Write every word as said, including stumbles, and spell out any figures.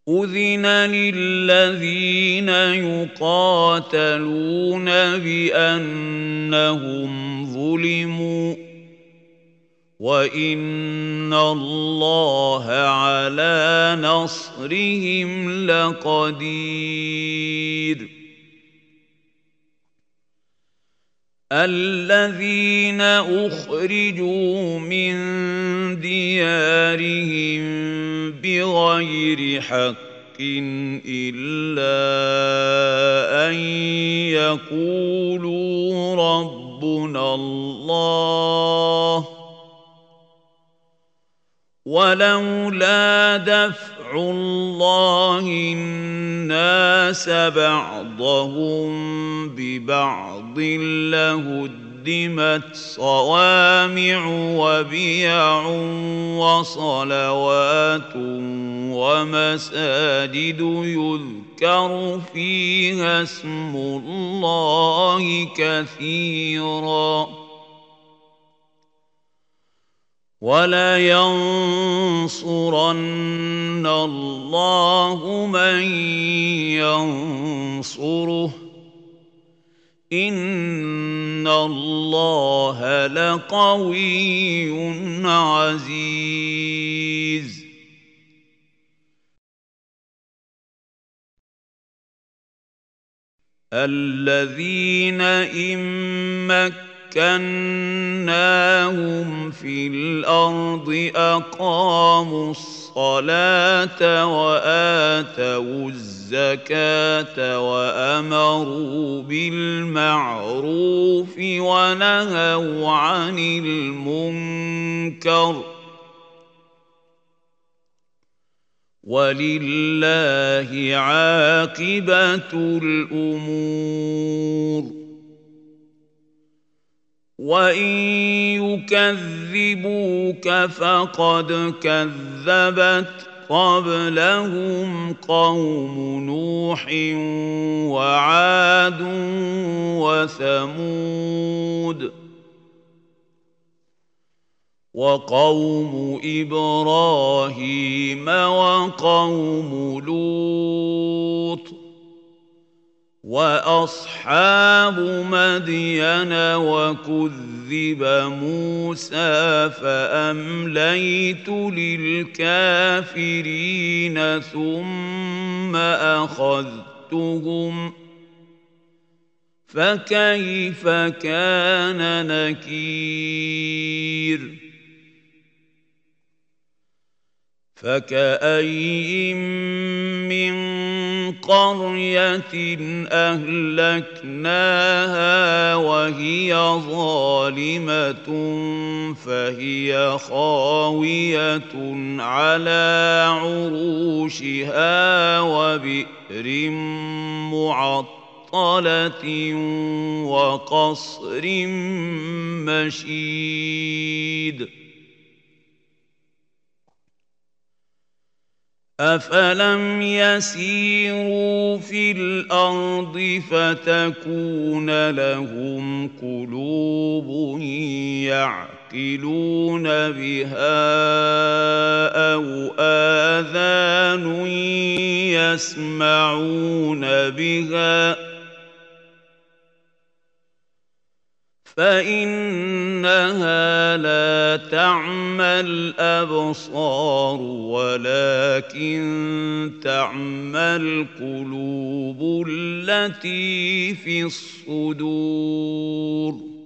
أذن للذين يقاتلون بأنهم ظلموا وإن الله على نصرهم لقدير الذين أخرجوا من ديارهم بغير حق إلا أن يقولوا ربنا الله ولولا دفع الله الناس بعضهم ببعض لهدمت صوامع وبيع وصلوات ومساجد يذكر فيها اسم الله كثيرا وَلَيَنصُرَنَّ اللَّهُ مَن يَنصُرُهُ إِنَّ اللَّهَ لَقَوِيٌّ عَزِيزٌ الَّذِينَ إِن مكناهم في الأرض أقاموا الصلاة وآتوا الزكاة وأمروا بالمعروف ونهوا عن المنكر ولله عاقبة الأمور وَإِن يُكَذِّبُوكَ فَقَدْ كَذَّبَتْ قَبْلَهُمْ قَوْمُ نُوحٍ وَعَادٌ وَثَمُودُ وَقَوْمُ إِبْرَاهِيمَ وَقَوْمُ لُوطٍ وَأَصْحَابُ مَدْيَنَ وَكُذِّبَ مُوسَى فَأَمْلَيْتُ لِلْكَافِرِينَ ثُمَّ أَخَذْتُهُمْ فَكَيْفَ كَانَ نَكِيرِ فَكَأَيِّن مِّن قَرْيَةٍ أَهْلَكْنَاهَا وَهِيَ ظَالِمَةٌ فَهِيَ خَاوِيَةٌ عَلَى عُرُوشِهَا وَبِئْرٍ مُّعَطَّلَةٍ وَقَصْرٍ مَّشِيدٍ أَفَلَمْ يَسِيرُوا فِي الْأَرْضِ فَتَكُونَ لَهُمْ قُلُوبٌ يَعْقِلُونَ بِهَا أَوْ آذَانٌ يَسْمَعُونَ بِهَا فإنها لا تعمى الأبصار ولكن تعمى القلوب التي في الصدور